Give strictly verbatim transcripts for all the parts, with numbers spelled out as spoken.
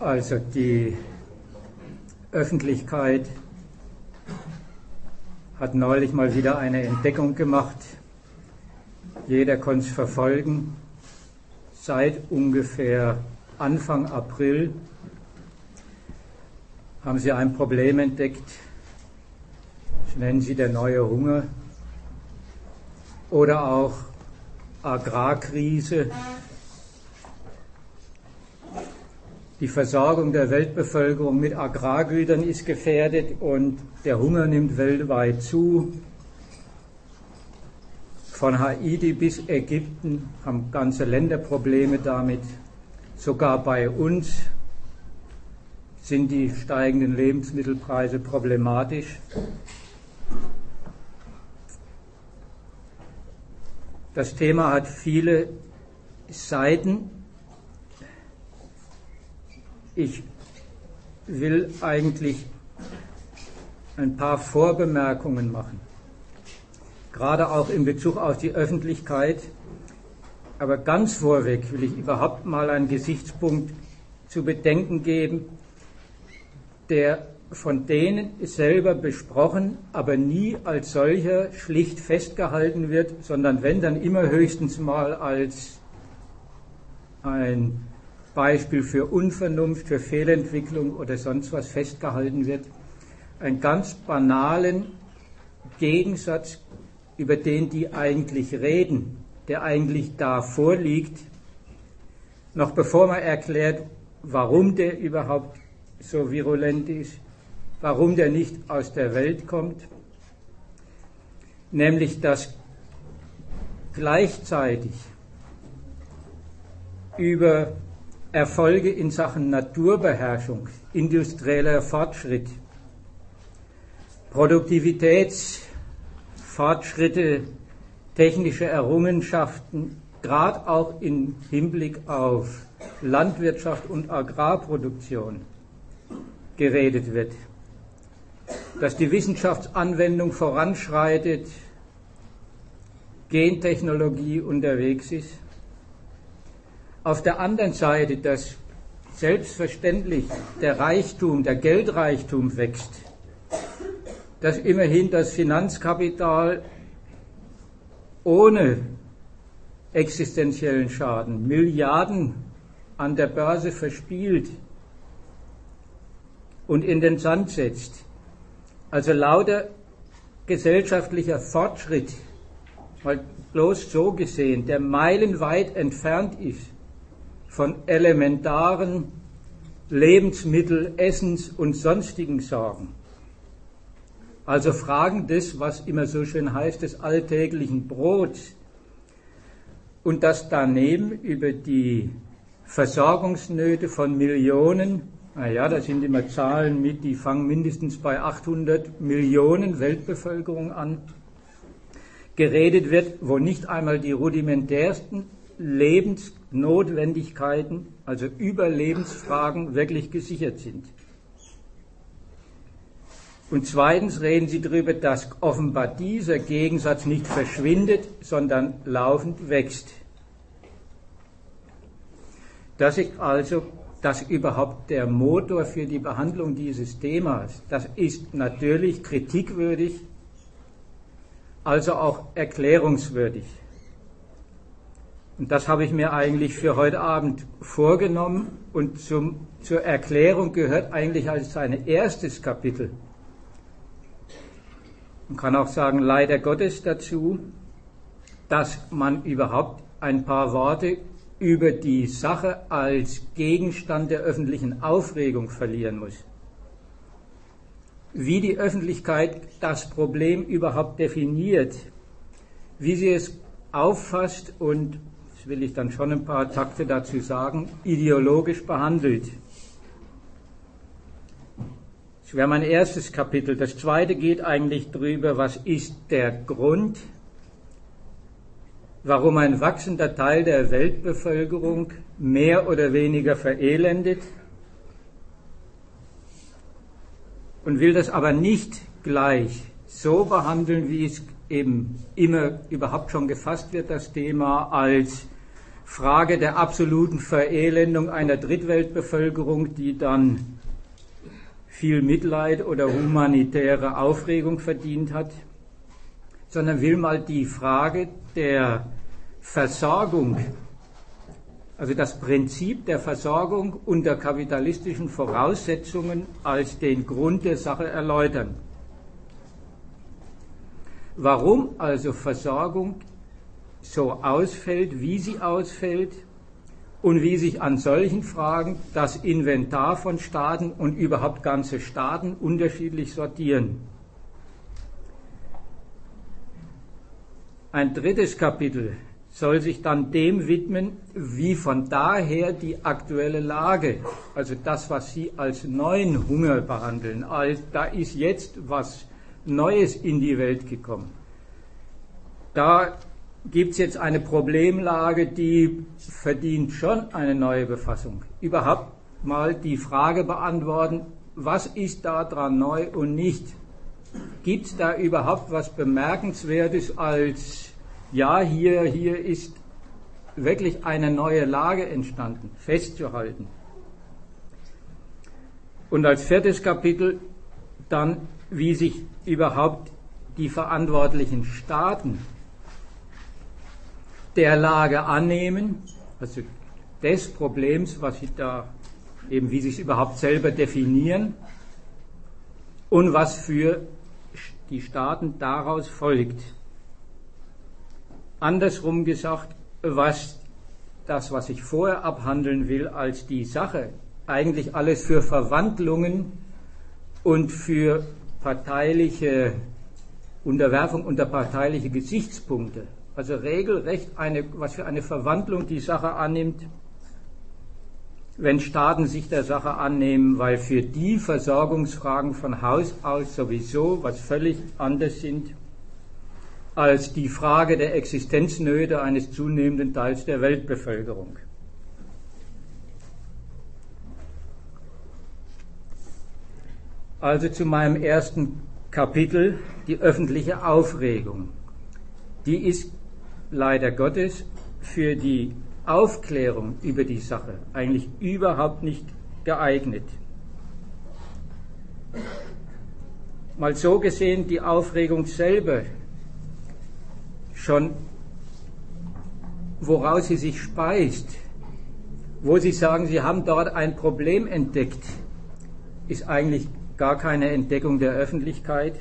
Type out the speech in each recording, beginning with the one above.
Also die Öffentlichkeit hat neulich mal wieder eine Entdeckung gemacht. Jeder konnte es verfolgen. Seit ungefähr Anfang April haben sie ein Problem entdeckt. Das nennen sie der neue Hunger oder auch Agrarkrise. Die Versorgung der Weltbevölkerung mit Agrargütern ist gefährdet und der Hunger nimmt weltweit zu. Von Haiti bis Ägypten haben ganze Länder Probleme damit. Sogar bei uns sind die steigenden Lebensmittelpreise problematisch. Das Thema hat viele Seiten. Ich will eigentlich ein paar Vorbemerkungen machen, gerade auch in Bezug auf die Öffentlichkeit. Aber ganz vorweg will ich überhaupt mal einen Gesichtspunkt zu bedenken geben, der von denen selber besprochen, aber nie als solcher schlicht festgehalten wird, sondern wenn, dann immer höchstens mal als ein Beispiel für Unvernunft, für Fehlentwicklung oder sonst was festgehalten wird. Einen ganz banalen Gegensatz, über den die eigentlich reden, der eigentlich da vorliegt, noch bevor man erklärt, warum der überhaupt so virulent ist, warum der nicht aus der Welt kommt, nämlich dass gleichzeitig über Erfolge in Sachen Naturbeherrschung, industrieller Fortschritt, Produktivitätsfortschritte, technische Errungenschaften, gerade auch im Hinblick auf Landwirtschaft und Agrarproduktion geredet wird, dass die Wissenschaftsanwendung voranschreitet, Gentechnologie unterwegs ist. Auf der anderen Seite, dass selbstverständlich der Reichtum, der Geldreichtum wächst, dass immerhin das Finanzkapital ohne existenziellen Schaden Milliarden an der Börse verspielt und in den Sand setzt. Also lauter gesellschaftlicher Fortschritt, mal bloß so gesehen, der meilenweit entfernt ist von elementaren Lebensmittel-, Essens- und sonstigen Sorgen. Also Fragen des, was immer so schön heißt, des alltäglichen Brots. Und dass daneben über die Versorgungsnöte von Millionen, naja, da sind immer Zahlen mit, die fangen mindestens bei achthundert Millionen Weltbevölkerung an, geredet wird, wo nicht einmal die rudimentärsten Lebensnotwendigkeiten, also Überlebensfragen, wirklich gesichert sind. Und zweitens reden sie darüber, dass offenbar dieser Gegensatz nicht verschwindet, sondern laufend wächst. Das ist also das überhaupt der Motor für die Behandlung dieses Themas. Das ist natürlich kritikwürdig, also auch erklärungswürdig. Und das habe ich mir eigentlich für heute Abend vorgenommen und zum, zur Erklärung gehört eigentlich als sein erstes Kapitel. Man kann auch sagen, leider Gottes dazu, dass man überhaupt ein paar Worte über die Sache als Gegenstand der öffentlichen Aufregung verlieren muss. Wie die Öffentlichkeit das Problem überhaupt definiert, wie sie es auffasst und, das will ich dann schon ein paar Takte dazu sagen, ideologisch behandelt. Das wäre mein erstes Kapitel. Das zweite geht eigentlich darüber, was ist der Grund, warum ein wachsender Teil der Weltbevölkerung mehr oder weniger verelendet, und will das aber nicht gleich so behandeln, wie es eben immer überhaupt schon gefasst wird, das Thema als Frage der absoluten Verelendung einer Drittweltbevölkerung, die dann viel Mitleid oder humanitäre Aufregung verdient hat, sondern will mal die Frage der Versorgung, also das Prinzip der Versorgung unter kapitalistischen Voraussetzungen als den Grund der Sache erläutern. Warum also Versorgung so ausfällt, wie sie ausfällt und wie sich an solchen Fragen das Inventar von Staaten und überhaupt ganze Staaten unterschiedlich sortieren. Ein drittes Kapitel soll sich dann dem widmen, wie von daher die aktuelle Lage, also das, was Sie als neuen Hunger behandeln, als da ist jetzt was Neues in die Welt gekommen. Da gibt es jetzt eine Problemlage, die verdient schon eine neue Befassung. Überhaupt mal die Frage beantworten, was ist da dran neu und nicht? Gibt es da überhaupt was Bemerkenswertes als, ja, hier, hier ist wirklich eine neue Lage entstanden, festzuhalten? Und als viertes Kapitel dann, wie sich überhaupt die verantwortlichen Staaten der Lage annehmen, also des Problems, was sie da eben, wie sie es überhaupt selber definieren und was für die Staaten daraus folgt. Andersrum gesagt, was das, was ich vorher abhandeln will, als die Sache, eigentlich alles für Verwandlungen und für parteiliche Unterwerfung unter parteiliche Gesichtspunkte, also regelrecht eine, was für eine Verwandlung die Sache annimmt, wenn Staaten sich der Sache annehmen, weil für die Versorgungsfragen von Haus aus sowieso was völlig anderes sind als die Frage der Existenznöte eines zunehmenden Teils der Weltbevölkerung. Also zu meinem ersten Kapitel, die öffentliche Aufregung. Die ist leider Gottes für die Aufklärung über die Sache eigentlich überhaupt nicht geeignet. Mal so gesehen, die Aufregung selber, schon woraus sie sich speist, wo sie sagen, sie haben dort ein Problem entdeckt, ist eigentlich gar keine Entdeckung der Öffentlichkeit,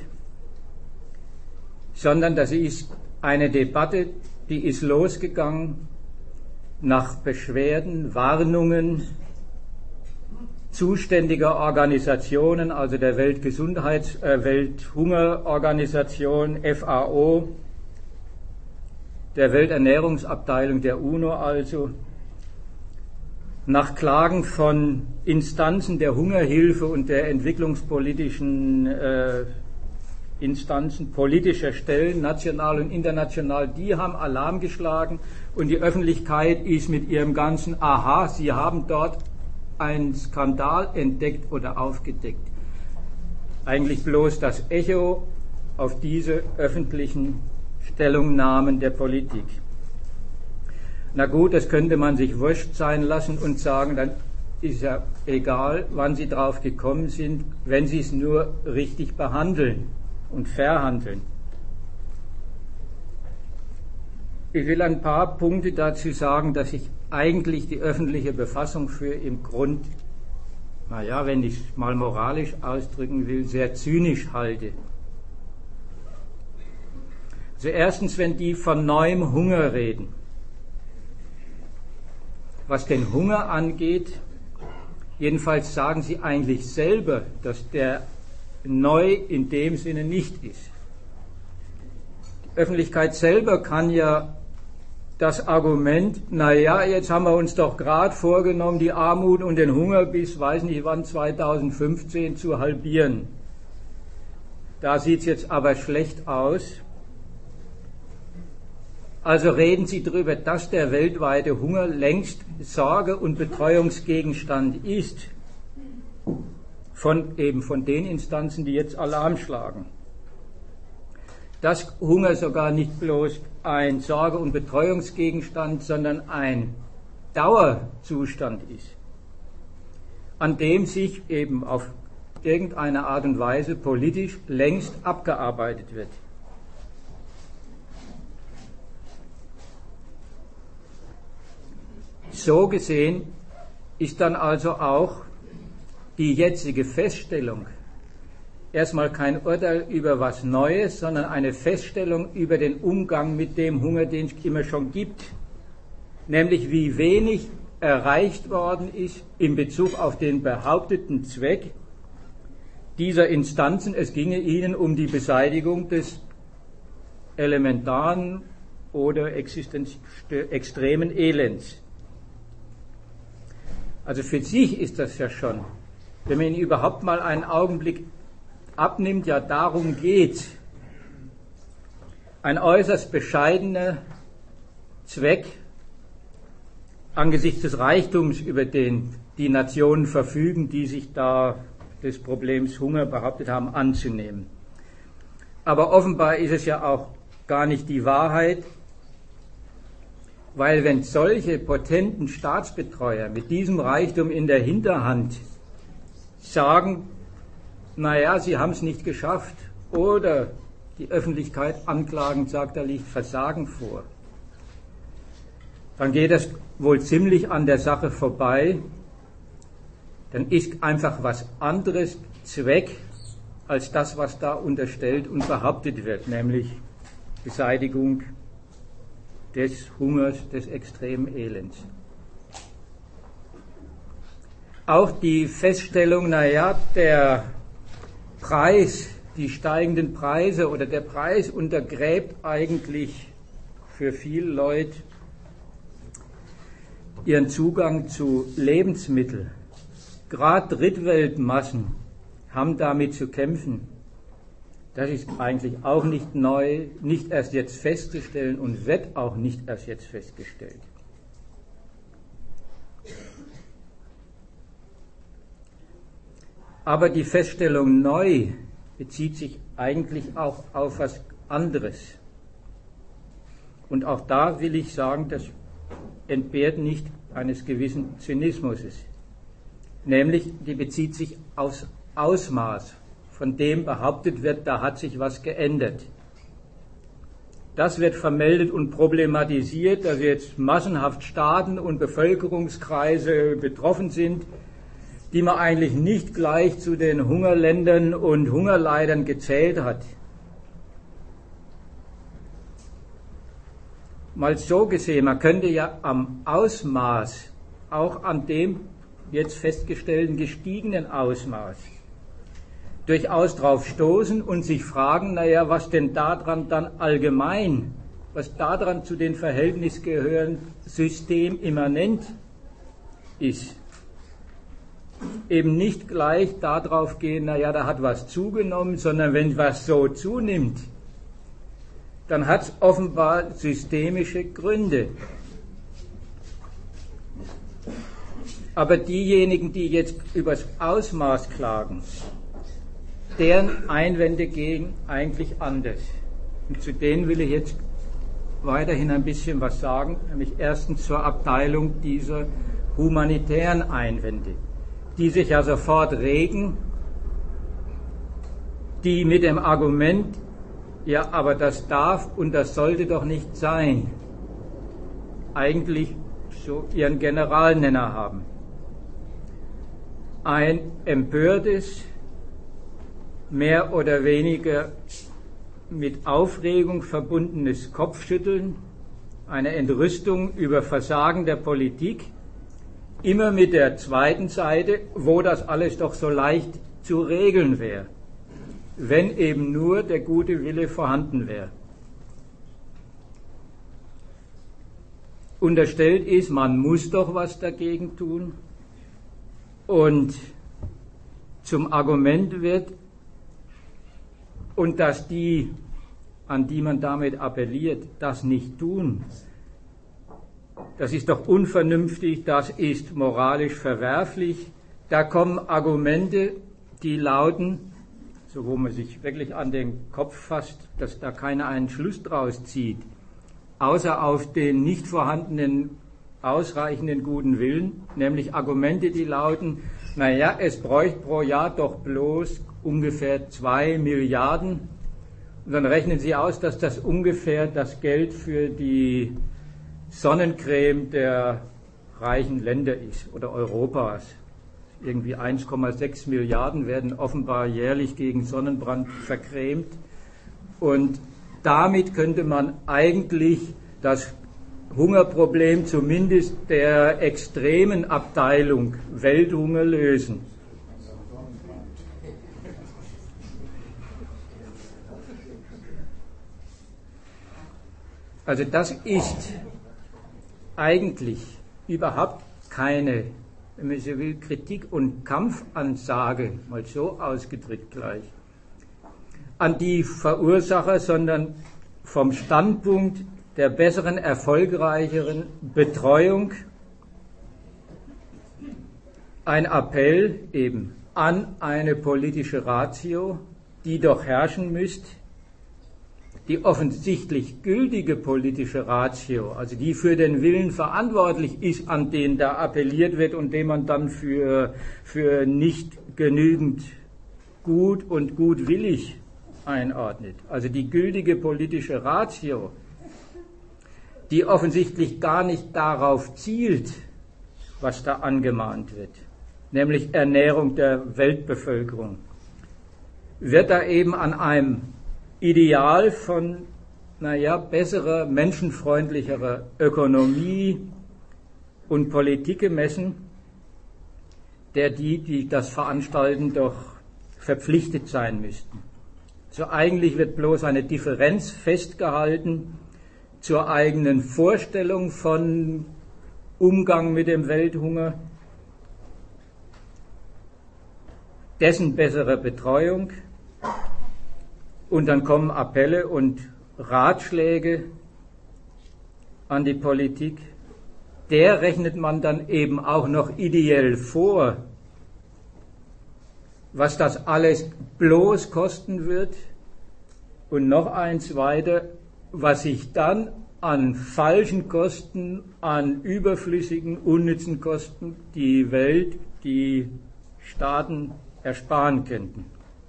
sondern das ist eine Debatte, die ist losgegangen nach Beschwerden, Warnungen zuständiger Organisationen, also der Weltgesundheits-, äh, Welthungerorganisation, F A O, der Welternährungsabteilung der UNO also, nach Klagen von Instanzen der Hungerhilfe und der entwicklungspolitischen äh, Instanzen politischer Stellen, national und international, die haben Alarm geschlagen und die Öffentlichkeit ist mit ihrem ganzen Aha, sie haben dort einen Skandal entdeckt oder aufgedeckt. Eigentlich bloß das Echo auf diese öffentlichen Stellungnahmen der Politik. Na gut, das könnte man sich wurscht sein lassen und sagen, dann ist ja egal, wann Sie drauf gekommen sind, wenn Sie es nur richtig behandeln und verhandeln. Ich will ein paar Punkte dazu sagen, dass ich eigentlich die öffentliche Befassung für im Grund, naja, wenn ich es mal moralisch ausdrücken will, sehr zynisch halte. Also erstens, wenn die von neuem Hunger reden. Was den Hunger angeht, jedenfalls sagen sie eigentlich selber, dass der neu in dem Sinne nicht ist. Die Öffentlichkeit selber kann ja das Argument, naja, jetzt haben wir uns doch gerade vorgenommen, die Armut und den Hunger bis, weiß nicht wann, zweitausendfünfzehn zu halbieren. Da sieht es jetzt aber schlecht aus. Also reden Sie darüber, dass der weltweite Hunger längst Sorge- und Betreuungsgegenstand ist, von eben von den Instanzen, die jetzt Alarm schlagen. Dass Hunger sogar nicht bloß ein Sorge- und Betreuungsgegenstand, sondern ein Dauerzustand ist, an dem sich eben auf irgendeine Art und Weise politisch längst abgearbeitet wird. So gesehen ist dann also auch die jetzige Feststellung erstmal kein Urteil über was Neues, sondern eine Feststellung über den Umgang mit dem Hunger, den es immer schon gibt, nämlich wie wenig erreicht worden ist in Bezug auf den behaupteten Zweck dieser Instanzen. Es ginge ihnen um die Beseitigung des elementaren oder extremen Elends. Also für sich ist das ja schon, wenn man ihn überhaupt mal einen Augenblick abnimmt, ja darum geht, ein äußerst bescheidener Zweck angesichts des Reichtums, über den die Nationen verfügen, die sich da des Problems Hunger behauptet haben, anzunehmen. Aber offenbar ist es ja auch gar nicht die Wahrheit, weil wenn solche potenten Staatsbetreuer mit diesem Reichtum in der Hinterhand sagen, naja, sie haben es nicht geschafft, oder die Öffentlichkeit anklagend sagt, da liegt Versagen vor, dann geht das wohl ziemlich an der Sache vorbei. Dann ist einfach was anderes Zweck als das, was da unterstellt und behauptet wird, nämlich Beseitigung des Hungers, des extremen Elends. Auch die Feststellung, naja, der Preis, die steigenden Preise oder der Preis untergräbt eigentlich für viele Leute ihren Zugang zu Lebensmitteln. Gerade Drittweltmassen haben damit zu kämpfen. Das ist eigentlich auch nicht neu, nicht erst jetzt festzustellen und wird auch nicht erst jetzt festgestellt. Aber die Feststellung neu bezieht sich eigentlich auch auf was anderes. Und auch da will ich sagen, das entbehrt nicht eines gewissen Zynismus. Nämlich, die bezieht sich aufs Ausmaß, von dem behauptet wird, da hat sich was geändert. Das wird vermeldet und problematisiert, dass jetzt massenhaft Staaten und Bevölkerungskreise betroffen sind, die man eigentlich nicht gleich zu den Hungerländern und Hungerleidern gezählt hat. Mal so gesehen, man könnte ja am Ausmaß, auch an dem jetzt festgestellten gestiegenen Ausmaß, durchaus drauf stoßen und sich fragen, naja, was denn daran dann allgemein, was daran zu den Verhältnissen gehören, systemimmanent ist. Eben nicht gleich darauf gehen, naja, da hat was zugenommen, sondern wenn was so zunimmt, dann hat es offenbar systemische Gründe. Aber diejenigen, die jetzt übers Ausmaß klagen, deren Einwände gehen eigentlich anders. Und zu denen will ich jetzt weiterhin ein bisschen was sagen, nämlich erstens zur Abteilung dieser humanitären Einwände, die sich ja sofort regen, die mit dem Argument, ja, aber das darf und das sollte doch nicht sein, eigentlich so ihren Generalnenner haben. Ein empörtes, mehr oder weniger mit Aufregung verbundenes Kopfschütteln, eine Entrüstung über Versagen der Politik, immer mit der zweiten Seite, wo das alles doch so leicht zu regeln wäre, wenn eben nur der gute Wille vorhanden wäre. Unterstellt ist, man muss doch was dagegen tun, und zum Argument wird, und dass die, an die man damit appelliert, das nicht tun, das ist doch unvernünftig, das ist moralisch verwerflich. Da kommen Argumente, die lauten, so wo man sich wirklich an den Kopf fasst, dass da keiner einen Schluss draus zieht. außer auf den nicht vorhandenen ausreichenden guten Willen, nämlich Argumente, die lauten, naja, es bräuchte pro Jahr doch bloß ungefähr zwei Milliarden. Und dann rechnen Sie aus, dass das ungefähr das Geld für die Sonnencreme der reichen Länder ist oder Europas. Irgendwie eins Komma sechs Milliarden werden offenbar jährlich gegen Sonnenbrand vercremt. Und damit könnte man eigentlich das Hungerproblem zumindest der extremen Abteilung Welthunger lösen. Also das ist eigentlich überhaupt keine, wenn man so will, Kritik- und Kampfansage, mal so ausgedrückt gleich, an die Verursacher, sondern vom Standpunkt der besseren, erfolgreicheren Betreuung ein Appell eben an eine politische Ratio, die doch herrschen müsste, die offensichtlich gültige politische Ratio, also die für den Willen verantwortlich ist, an den da appelliert wird und den man dann für, für nicht genügend gut und gutwillig einordnet. Also die gültige politische Ratio, die offensichtlich gar nicht darauf zielt, was da angemahnt wird, nämlich Ernährung der Weltbevölkerung, wird da eben an einem Ideal von, naja, besserer, menschenfreundlicherer Ökonomie und Politik gemessen, der die, die das veranstalten, doch verpflichtet sein müssten. So eigentlich wird bloß eine Differenz festgehalten zur eigenen Vorstellung von Umgang mit dem Welthunger, dessen bessere Betreuung, und dann kommen Appelle und Ratschläge an die Politik. Der rechnet man dann eben auch noch ideell vor, was das alles bloß kosten wird, und noch eins weiter, was sich dann an falschen Kosten, an überflüssigen, unnützen Kosten die Welt, die Staaten ersparen könnten.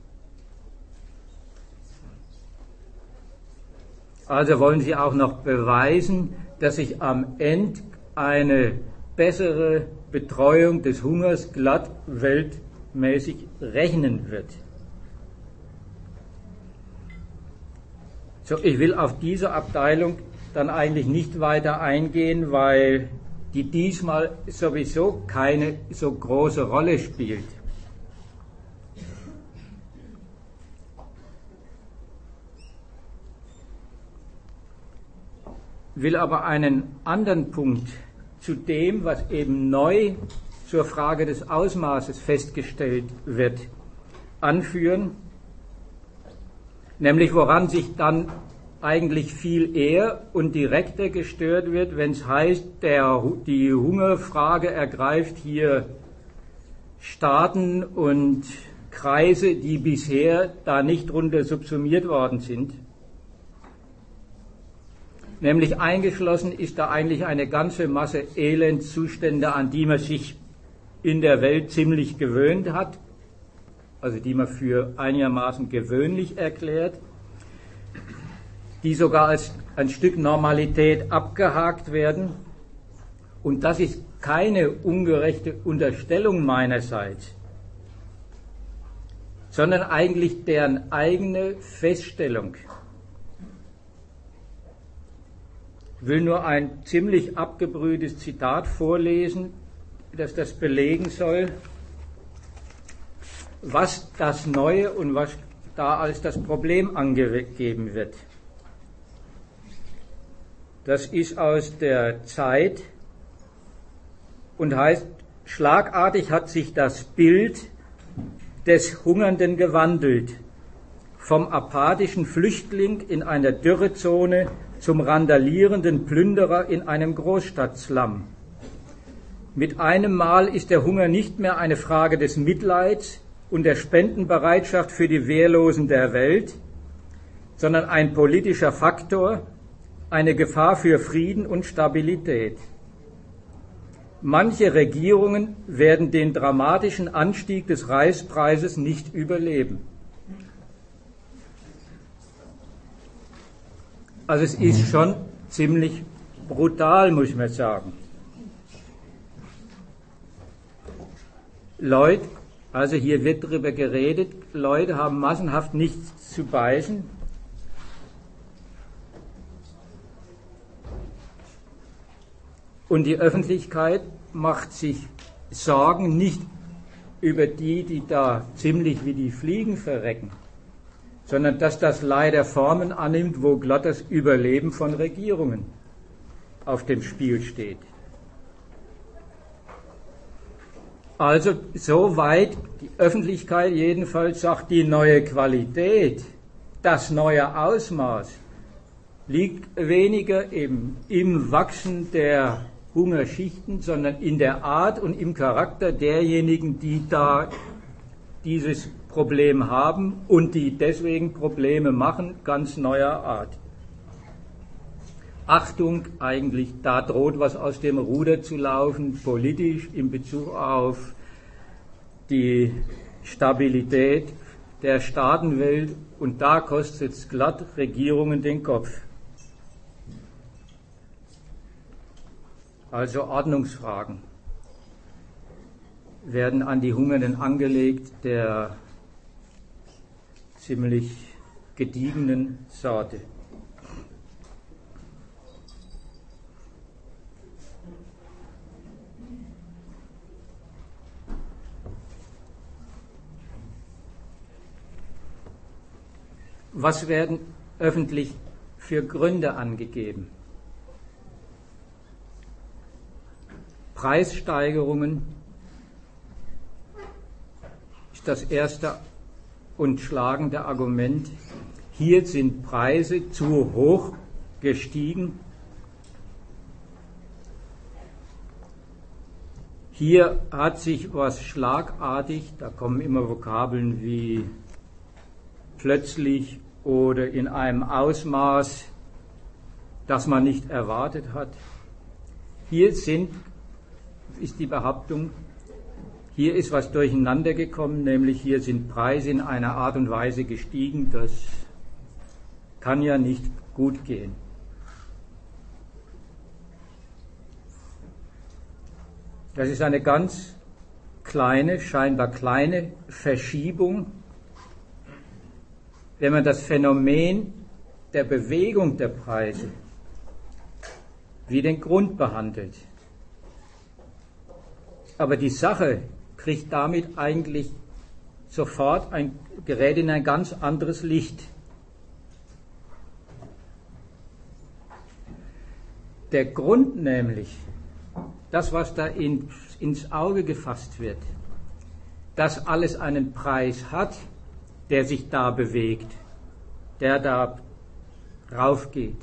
Also wollen sie auch noch beweisen, dass sich am Ende eine bessere Betreuung des Hungers glatt weltmäßig rechnen wird. So, ich will auf diese Abteilung dann eigentlich nicht weiter eingehen, weil die diesmal sowieso keine so große Rolle spielt. Will aber einen anderen Punkt zu dem, was eben neu zur Frage des Ausmaßes festgestellt wird, anführen, nämlich woran sich dann eigentlich viel eher und direkter gestört wird, wenn es heißt, der, die Hungerfrage ergreift hier Staaten und Kreise, die bisher da nicht drunter subsumiert worden sind. Nämlich eingeschlossen ist da eigentlich eine ganze Masse Elendszustände, an die man sich in der Welt ziemlich gewöhnt hat, also die man für einigermaßen gewöhnlich erklärt, die sogar als ein Stück Normalität abgehakt werden. Und das ist keine ungerechte Unterstellung meinerseits, sondern eigentlich deren eigene Feststellung. Ich will nur ein ziemlich abgebrühtes Zitat vorlesen, das das belegen soll, was das Neue und was da als das Problem angegeben wird. Das ist aus der Zeit und heißt, schlagartig hat sich das Bild des Hungernden gewandelt, vom apathischen Flüchtling in einer Dürrezone zum randalierenden Plünderer in einem Großstadtslum. Mit einem Mal ist der Hunger nicht mehr eine Frage des Mitleids und der Spendenbereitschaft für die Wehrlosen der Welt, sondern ein politischer Faktor, eine Gefahr für Frieden und Stabilität. Manche Regierungen werden den dramatischen Anstieg des Reispreises nicht überleben. Also es ist schon ziemlich brutal, muss man sagen. Leute, also hier wird darüber geredet, Leute haben massenhaft nichts zu beißen. Und die Öffentlichkeit macht sich Sorgen nicht über die, die da ziemlich wie die Fliegen verrecken, sondern dass das leider Formen annimmt, wo glatt das Überleben von Regierungen auf dem Spiel steht. Also soweit die Öffentlichkeit jedenfalls sagt, die neue Qualität, das neue Ausmaß liegt weniger im, im Wachsen der Hungerschichten, sondern in der Art und im Charakter derjenigen, die da dieses Problem haben und die deswegen Probleme machen, ganz neuer Art. Achtung, eigentlich, da droht was aus dem Ruder zu laufen, politisch in Bezug auf die Stabilität der Staatenwelt, und da kostet es glatt Regierungen den Kopf. Also Ordnungsfragen werden an die Hungernden angelegt, der ziemlich gediegenen Sorte. Was werden öffentlich für Gründe angegeben? Preissteigerungen ist das erste und schlagende Argument. Hier sind Preise zu hoch gestiegen. Hier hat sich was schlagartig, da kommen immer Vokabeln wie plötzlich oder in einem Ausmaß, das man nicht erwartet hat. Hier sind, ist die Behauptung, hier ist was durcheinander gekommen, nämlich hier sind Preise in einer Art und Weise gestiegen, das kann ja nicht gut gehen. Das ist eine ganz kleine, scheinbar kleine Verschiebung, wenn man das Phänomen der Bewegung der Preise wie den Grund behandelt. Aber die Sache kriegt damit eigentlich sofort ein gerät in ein ganz anderes Licht. Der Grund nämlich, das, was da in, ins Auge gefasst wird, dass alles einen Preis hat, der sich da bewegt, der da raufgeht.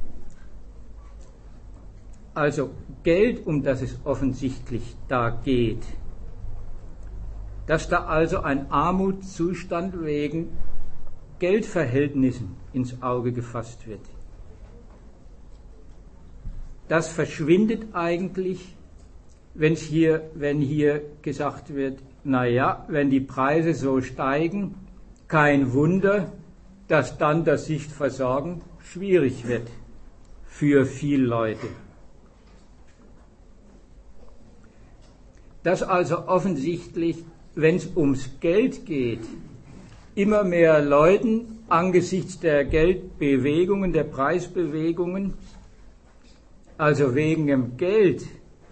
Also Geld, um das es offensichtlich da geht, dass da also ein Armutszustand wegen Geldverhältnissen ins Auge gefasst wird. Das verschwindet eigentlich, wenn's hier, wenn hier gesagt wird, naja, wenn die Preise so steigen, kein Wunder, dass dann das Sichtversorgen schwierig wird für viele Leute. Dass also offensichtlich, wenn es ums Geld geht, immer mehr Leuten angesichts der Geldbewegungen, der Preisbewegungen, also wegen dem Geld,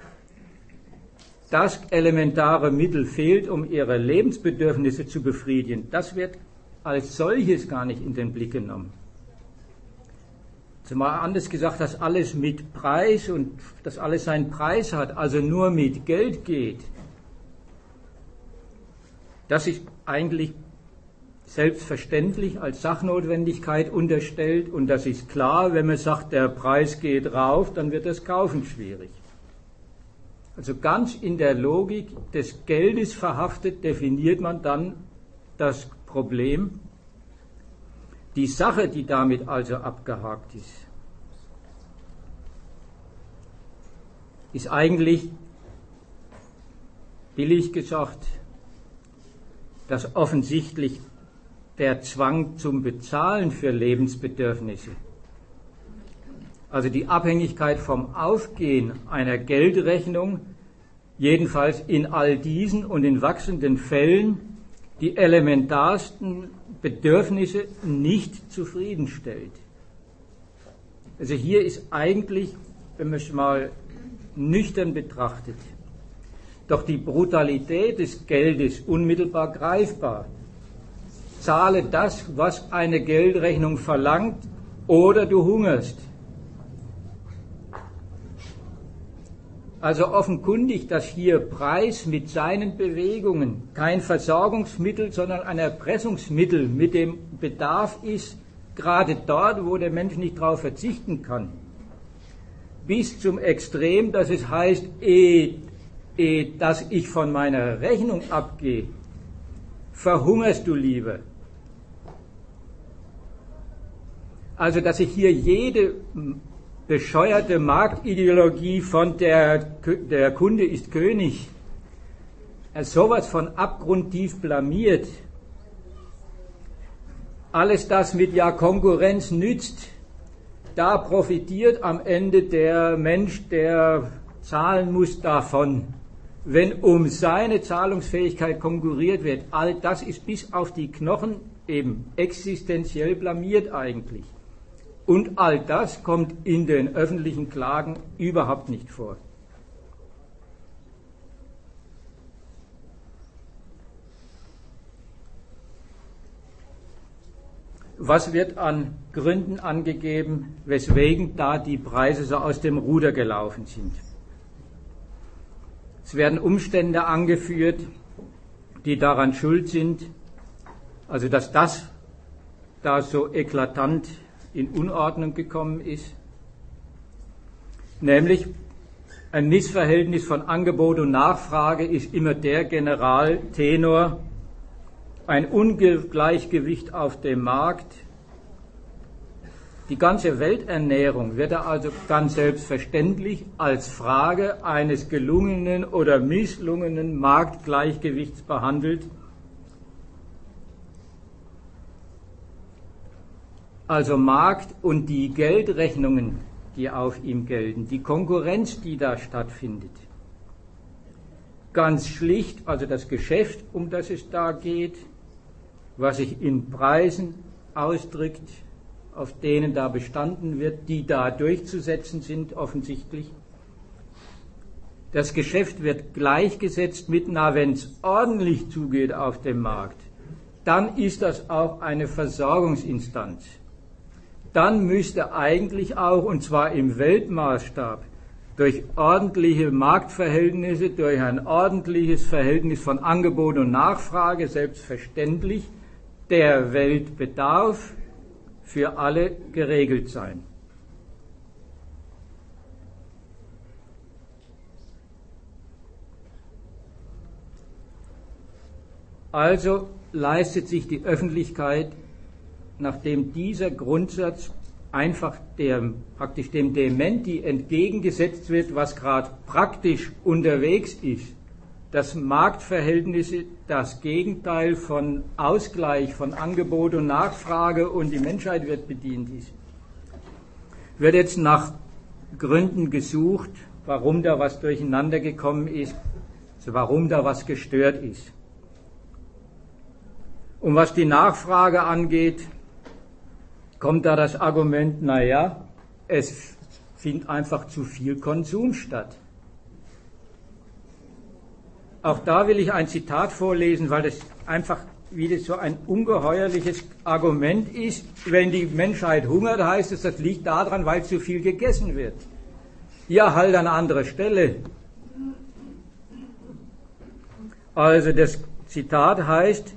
das elementare Mittel fehlt, um ihre Lebensbedürfnisse zu befriedigen, das wird als solches gar nicht in den Blick genommen. Zumal anders gesagt, dass alles mit Preis und dass alles seinen Preis hat, also nur mit Geld geht. Das ist eigentlich selbstverständlich als Sachnotwendigkeit unterstellt, und das ist klar, wenn man sagt, der Preis geht rauf, dann wird das Kaufen schwierig. Also ganz in der Logik des Geldes verhaftet definiert man dann das Problem. Die Sache, die damit also abgehakt ist, ist eigentlich, billig gesagt, dass offensichtlich der Zwang zum Bezahlen für Lebensbedürfnisse, also die Abhängigkeit vom Aufgehen einer Geldrechnung, jedenfalls in all diesen und in wachsenden Fällen die elementarsten Bedürfnisse nicht zufriedenstellt. Also hier ist eigentlich, wenn man es mal nüchtern betrachtet, doch die Brutalität des Geldes unmittelbar greifbar. Zahle das, was eine Geldrechnung verlangt, oder du hungerst. Also offenkundig, dass hier Preis mit seinen Bewegungen kein Versorgungsmittel, sondern ein Erpressungsmittel mit dem Bedarf ist, gerade dort, wo der Mensch nicht darauf verzichten kann. Bis zum Extrem, dass es heißt, eh, eh, dass ich von meiner Rechnung abgehe, verhungerst du lieber. Also, dass ich hier jede bescheuerte Marktideologie von der, der Kunde ist König, sowas von abgrundtief blamiert. Alles das mit ja Konkurrenz nützt, da profitiert am Ende der Mensch, der zahlen muss, davon. Wenn um seine Zahlungsfähigkeit konkurriert wird, all das ist bis auf die Knochen eben existenziell blamiert eigentlich. Und all das kommt in den öffentlichen Klagen überhaupt nicht vor. Was wird an Gründen angegeben, weswegen da die Preise so aus dem Ruder gelaufen sind? Es werden Umstände angeführt, die daran schuld sind, also dass das da so eklatant in Unordnung gekommen ist, nämlich ein Missverhältnis von Angebot und Nachfrage ist immer der Generaltenor, ein Ungleichgewicht auf dem Markt. Die ganze Welternährung wird also ganz selbstverständlich als Frage eines gelungenen oder misslungenen Marktgleichgewichts behandelt. Also Markt und die Geldrechnungen, die auf ihm gelten, die Konkurrenz, die da stattfindet. Ganz schlicht, also das Geschäft, um das es da geht, was sich in Preisen ausdrückt, auf denen da bestanden wird, die da durchzusetzen sind, offensichtlich. Das Geschäft wird gleichgesetzt mit, na, wenn es ordentlich zugeht auf dem Markt, dann ist das auch eine Versorgungsinstanz. Dann müsste eigentlich auch, und zwar im Weltmaßstab, durch ordentliche Marktverhältnisse, durch ein ordentliches Verhältnis von Angebot und Nachfrage selbstverständlich der Weltbedarf für alle geregelt sein. Also leistet sich die Öffentlichkeit, nachdem dieser Grundsatz einfach dem, praktisch dem Dementi entgegengesetzt wird, was gerade praktisch unterwegs ist, dass Marktverhältnisse das Gegenteil von Ausgleich von Angebot und Nachfrage und die Menschheit wird bedient ist, wird jetzt nach Gründen gesucht, warum da was durcheinander gekommen ist, also warum da was gestört ist. Und was die Nachfrage angeht, kommt da das Argument, naja, es findet einfach zu viel Konsum statt. Auch da will ich ein Zitat vorlesen, weil das einfach wieder so ein ungeheuerliches Argument ist. Wenn die Menschheit hungert, heißt es, das liegt daran, weil zu viel gegessen wird. Ja, halt an anderer Stelle. Also das Zitat heißt,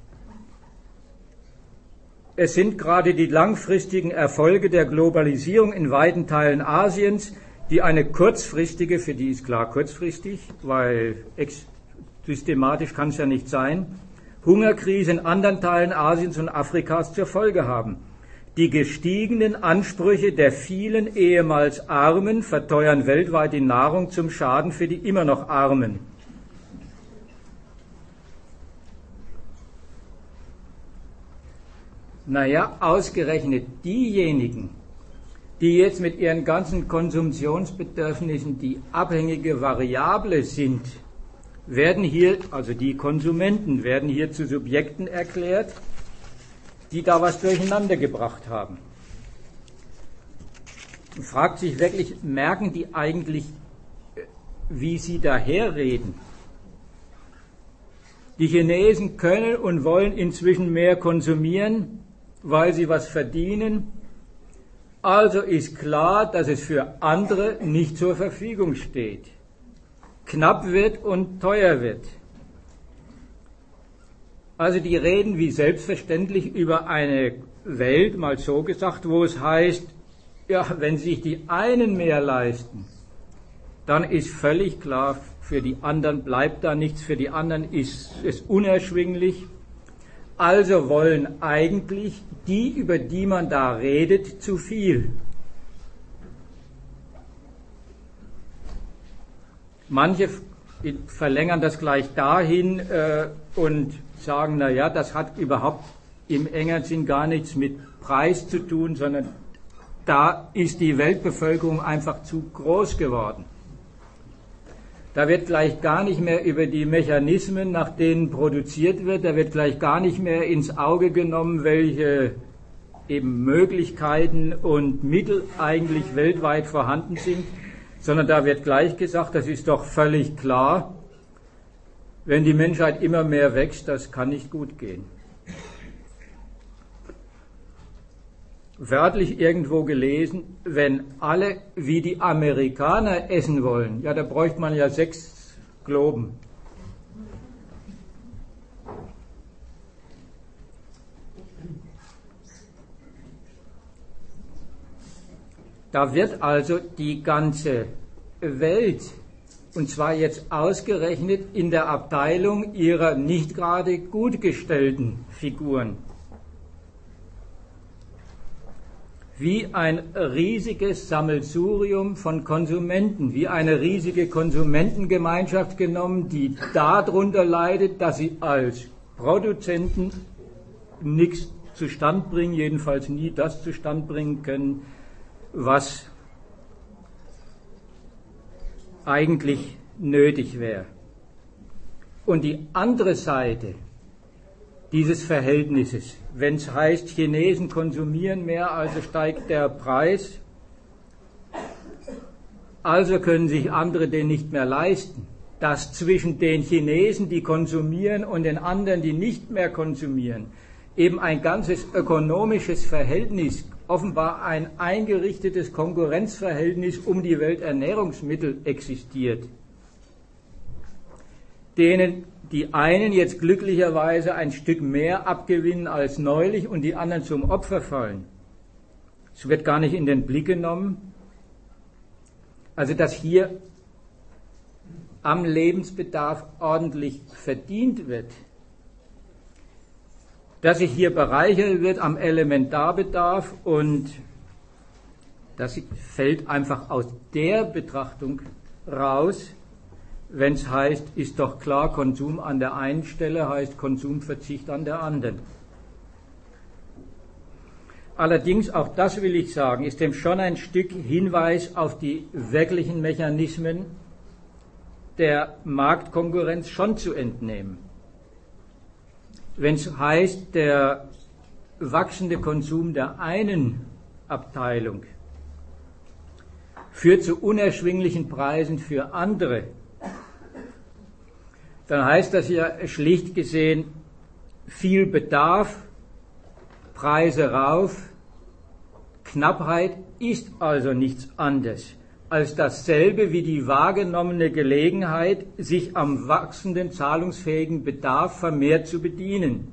es sind gerade die langfristigen Erfolge der Globalisierung in weiten Teilen Asiens, die eine kurzfristige, für die ist klar kurzfristig, weil systematisch kann es ja nicht sein, Hungerkrise in anderen Teilen Asiens und Afrikas zur Folge haben. Die gestiegenen Ansprüche der vielen ehemals Armen verteuern weltweit die Nahrung zum Schaden für die immer noch Armen. Naja, ausgerechnet diejenigen, die jetzt mit ihren ganzen Konsumtionsbedürfnissen die abhängige Variable sind, werden hier, also die Konsumenten, werden hier zu Subjekten erklärt, die da was durcheinander gebracht haben. Man fragt sich wirklich, merken die eigentlich, wie sie daherreden? Die Chinesen können und wollen inzwischen mehr konsumieren, weil sie was verdienen. Also ist klar, dass es für andere nicht zur Verfügung steht, knapp wird und teuer wird. Also die reden wie selbstverständlich über eine Welt, mal so gesagt, wo es heißt, ja, wenn sich die einen mehr leisten, dann ist völlig klar, für die anderen bleibt da nichts, für die anderen ist es unerschwinglich. Also wollen eigentlich die, über die man da redet, zu viel. Manche verlängern das gleich dahin äh, und sagen, na ja, das hat überhaupt im engeren Sinn gar nichts mit Preis zu tun, sondern da ist die Weltbevölkerung einfach zu groß geworden. Da wird gleich gar nicht mehr über die Mechanismen, nach denen produziert wird, da wird gleich gar nicht mehr ins Auge genommen, welche eben Möglichkeiten und Mittel eigentlich weltweit vorhanden sind, sondern da wird gleich gesagt, das ist doch völlig klar, wenn die Menschheit immer mehr wächst, das kann nicht gut gehen. Wörtlich irgendwo gelesen, wenn alle wie die Amerikaner essen wollen, ja, da bräuchte man ja sechs Globen. Da wird also die ganze Welt, und zwar jetzt ausgerechnet in der Abteilung ihrer nicht gerade gut gestellten Figuren, wie ein riesiges Sammelsurium von Konsumenten, wie eine riesige Konsumentengemeinschaft genommen, die darunter leidet, dass sie als Produzenten nichts zustande bringen, jedenfalls nie das zustande bringen können, was eigentlich nötig wäre. Und die andere Seite dieses Verhältnisses, wenn es heißt, Chinesen konsumieren mehr, also steigt der Preis, also können sich andere den nicht mehr leisten. Dass zwischen den Chinesen, die konsumieren, und den anderen, die nicht mehr konsumieren, eben ein ganzes ökonomisches Verhältnis, offenbar ein eingerichtetes Konkurrenzverhältnis um die Welternährungsmittel existiert, denen die einen jetzt glücklicherweise ein Stück mehr abgewinnen als neulich und die anderen zum Opfer fallen. Es wird gar nicht in den Blick genommen. Also dass hier am Lebensbedarf ordentlich verdient wird, dass sich hier bereichert wird am Elementarbedarf, und das fällt einfach aus der Betrachtung raus, wenn es heißt, ist doch klar, Konsum an der einen Stelle heißt Konsumverzicht an der anderen. Allerdings, auch das will ich sagen, ist dem schon ein Stück Hinweis auf die wirklichen Mechanismen der Marktkonkurrenz schon zu entnehmen. Wenn es heißt, der wachsende Konsum der einen Abteilung führt zu unerschwinglichen Preisen für andere, dann heißt das ja schlicht gesehen viel Bedarf, Preise rauf, Knappheit ist also nichts anderes als dasselbe wie die wahrgenommene Gelegenheit, sich am wachsenden zahlungsfähigen Bedarf vermehrt zu bedienen.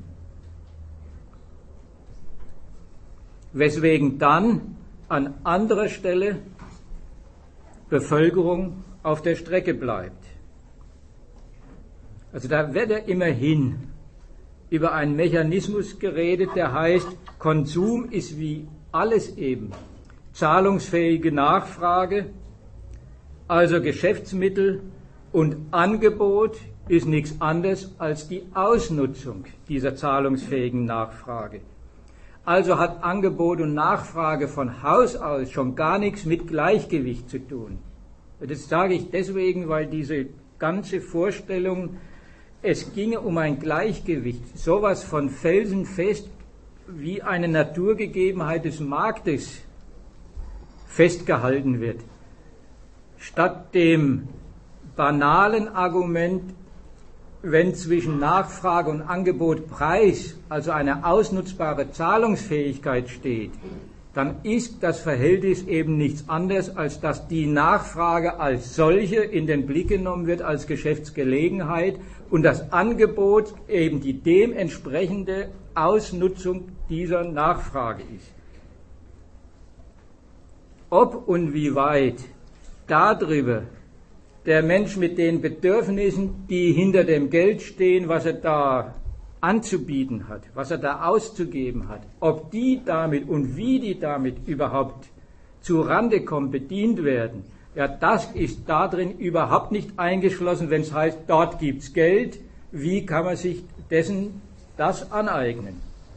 Weswegen dann an anderer Stelle Bevölkerung auf der Strecke bleibt. Also da wird er immerhin über einen Mechanismus geredet, der heißt, Konsum ist wie alles eben zahlungsfähige Nachfrage, also Geschäftsmittel, und Angebot ist nichts anderes als die Ausnutzung dieser zahlungsfähigen Nachfrage. Also hat Angebot und Nachfrage von Haus aus schon gar nichts mit Gleichgewicht zu tun. Das sage ich deswegen, weil diese ganze Vorstellung, es ginge um ein Gleichgewicht, sowas von felsenfest wie eine Naturgegebenheit des Marktes festgehalten wird. Statt dem banalen Argument, wenn zwischen Nachfrage und Angebot Preis, also eine ausnutzbare Zahlungsfähigkeit steht, dann ist das Verhältnis eben nichts anderes, als dass die Nachfrage als solche in den Blick genommen wird als Geschäftsgelegenheit und das Angebot eben die dementsprechende Ausnutzung dieser Nachfrage ist. Ob und wie weit darüber der Mensch mit den Bedürfnissen, die hinter dem Geld stehen, was er da anzubieten hat, was er da auszugeben hat, ob die damit und wie die damit überhaupt zu Rande kommen, bedient werden, ja, das ist darin überhaupt nicht eingeschlossen, wenn es heißt, dort gibt's Geld, wie kann man sich dessen das aneignen?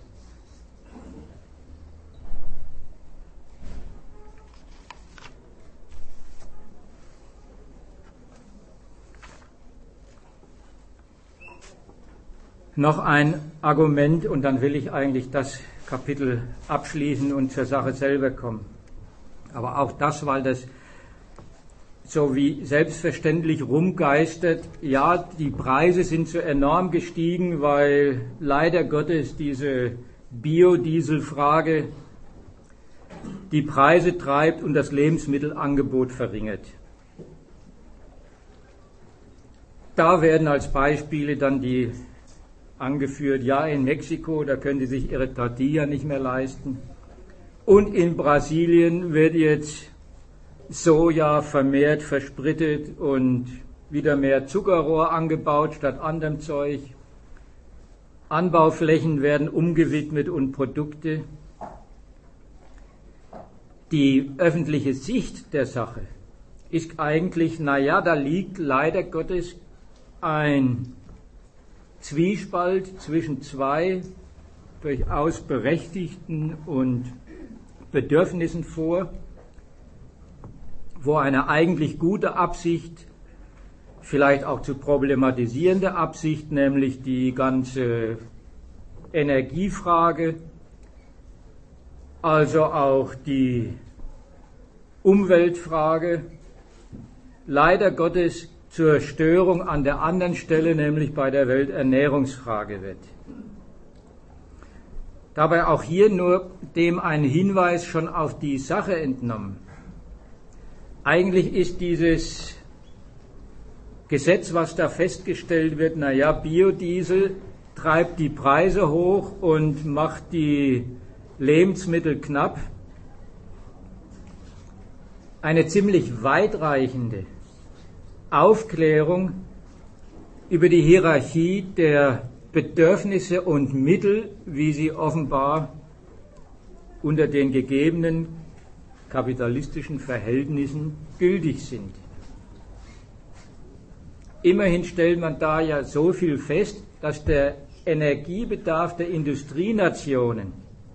Noch ein Argument und dann will ich eigentlich das Kapitel abschließen und zur Sache selber kommen. Aber auch das, weil das so wie selbstverständlich rumgeistert, ja, die Preise sind so enorm gestiegen, weil leider Gottes diese Biodieselfrage die Preise treibt und das Lebensmittelangebot verringert. Da werden als Beispiele dann die angeführt, ja, in Mexiko, da können die sich ihre Tortilla nicht mehr leisten. Und in Brasilien wird jetzt Soja vermehrt versprittet und wieder mehr Zuckerrohr angebaut statt anderem Zeug. Anbauflächen werden umgewidmet und Produkte. Die öffentliche Sicht der Sache ist eigentlich, naja, da liegt leider Gottes ein Zwiespalt zwischen zwei durchaus berechtigten und Bedürfnissen vor, wo eine eigentlich gute Absicht, vielleicht auch zu problematisierende Absicht, nämlich die ganze Energiefrage, also auch die Umweltfrage, leider Gottes zur Störung an der anderen Stelle, nämlich bei der Welternährungsfrage wird. Dabei auch hier nur dem ein Hinweis schon auf die Sache entnommen. Eigentlich ist dieses Gesetz, was da festgestellt wird, naja, Biodiesel treibt die Preise hoch und macht die Lebensmittel knapp, eine ziemlich weitreichende Aufklärung über die Hierarchie der Bedürfnisse und Mittel, wie sie offenbar unter den gegebenen kapitalistischen Verhältnissen gültig sind. Immerhin stellt man da ja so viel fest, dass der Energiebedarf der Industrienationen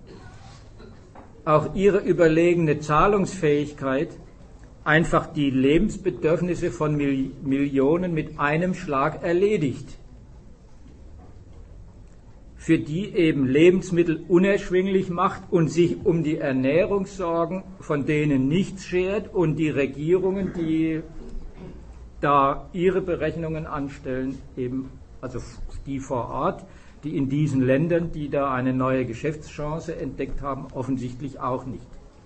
auch ihre überlegene Zahlungsfähigkeit einfach die Lebensbedürfnisse von Mil- Millionen mit einem Schlag erledigt, für die eben Lebensmittel unerschwinglich macht und sich um die Ernährungssorgen von denen nichts schert und die Regierungen, die da ihre Berechnungen anstellen, eben, also die vor Ort, die in diesen Ländern, die da eine neue Geschäftschance entdeckt haben, offensichtlich auch nicht.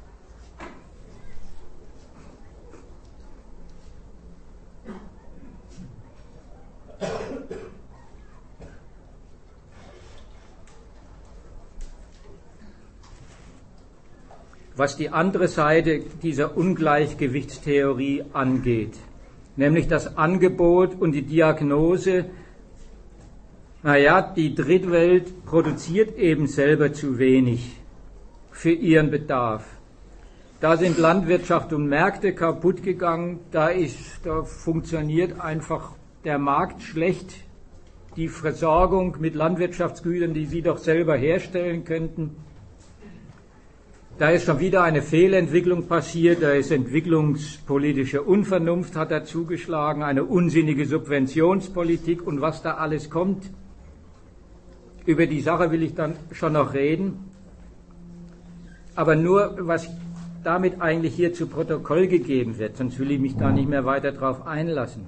Was die andere Seite dieser Ungleichgewichtstheorie angeht, nämlich das Angebot und die Diagnose, Naja, die Drittwelt produziert eben selber zu wenig für ihren Bedarf. Da sind Landwirtschaft und Märkte kaputt gegangen, da, ist, da funktioniert einfach der Markt schlecht. Die Versorgung mit Landwirtschaftsgütern, die sie doch selber herstellen könnten. Da ist schon wieder eine Fehlentwicklung passiert, da ist entwicklungspolitische Unvernunft, hat er zugeschlagen, eine unsinnige Subventionspolitik und was da alles kommt. Über die Sache will ich dann schon noch reden. Aber nur, was damit eigentlich hier zu Protokoll gegeben wird, sonst will ich mich da nicht mehr weiter drauf einlassen,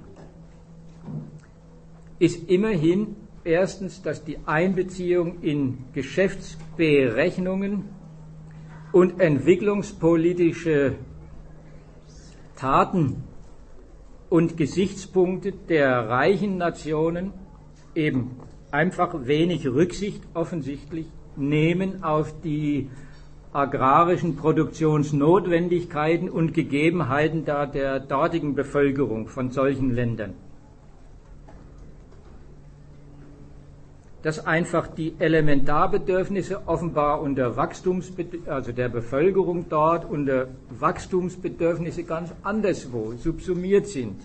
ist immerhin erstens, dass die Einbeziehung in Geschäftsberechnungen und entwicklungspolitische Taten und Gesichtspunkte der reichen Nationen eben einfach wenig Rücksicht offensichtlich nehmen auf die agrarischen Produktionsnotwendigkeiten und Gegebenheiten da der dortigen Bevölkerung von solchen Ländern. Dass einfach die Elementarbedürfnisse offenbar unter Wachstumsbedürfnisse, also der Bevölkerung dort unter Wachstumsbedürfnisse ganz anderswo subsumiert sind.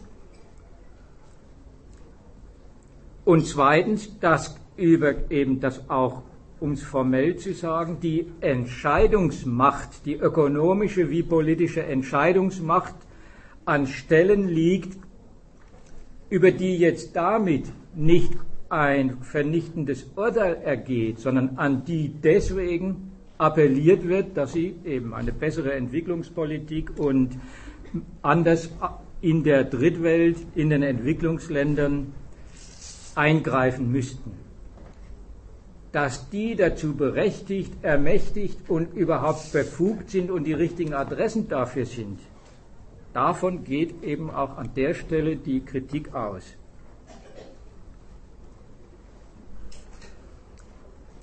Und zweitens, dass über eben das auch, um es formell zu sagen, die Entscheidungsmacht, die ökonomische wie politische Entscheidungsmacht an Stellen liegt, über die jetzt damit nicht ein vernichtendes Urteil ergeht, sondern an die deswegen appelliert wird, dass sie eben eine bessere Entwicklungspolitik und anders in der Drittwelt, in den Entwicklungsländern eingreifen müssten. Dass die dazu berechtigt, ermächtigt und überhaupt befugt sind und die richtigen Adressen dafür sind, davon geht eben auch an der Stelle die Kritik aus.